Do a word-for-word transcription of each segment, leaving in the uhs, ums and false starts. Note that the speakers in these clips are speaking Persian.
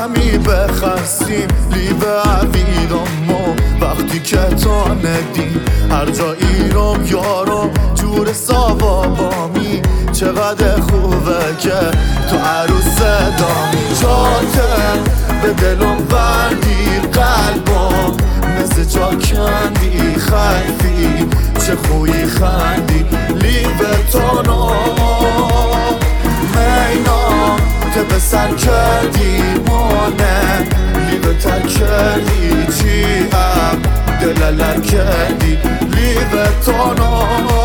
کمی بخستیم لیو عویدامو وقتی که تو ندیم هر جا ایرام یارم جور ساوا بامی چقدر خوبه که تو عروس دامی جاته به دلم وردی قلبم مثل جا کندی خیفی چه خویی خندی لیو تانو مینا ته به سر کردی مانه لیو تر کردی چی هم دلالر کردی لیو تانو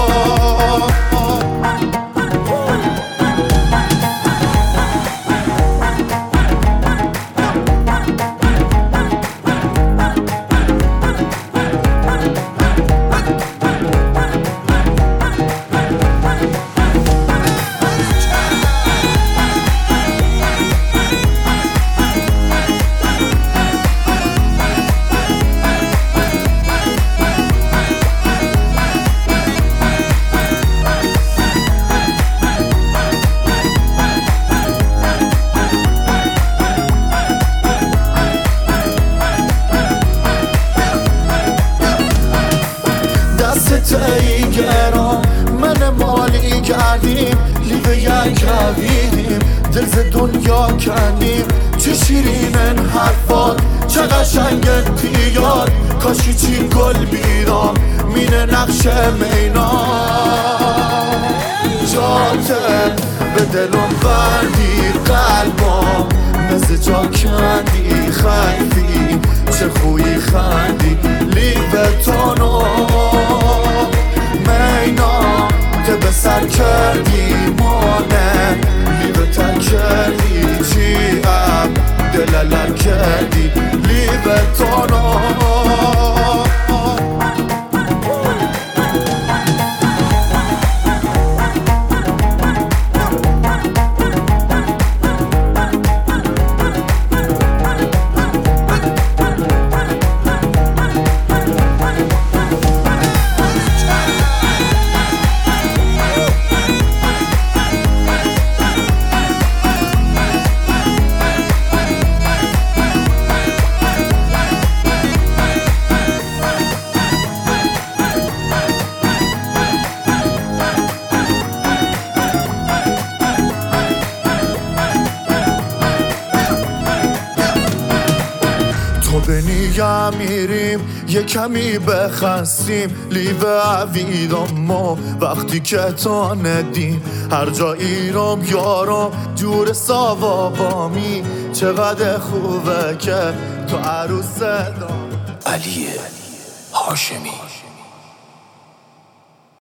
تیگران من مالی کردیم لیو یک رویدیم دل ز دنیا کندیم چه شیرین این حرفات چه قشنگ دیار کاشی چی گل بیدام مینه نقش مینا جاته به دلم وردی قلبم مثل جا کندی خیفی چه خویی خندی لیو تانو مینا ته به سر کردی مانه لیو تر کردی چی هم دلالر کردی لیو تانو به نیگه میریم یه کمی بخستیم لیو عویدامو وقتی که تو ندیم هر جا ایرام یارم جور ساوا بامی چقدر خوبه که تو عروس دام علی هاشمی.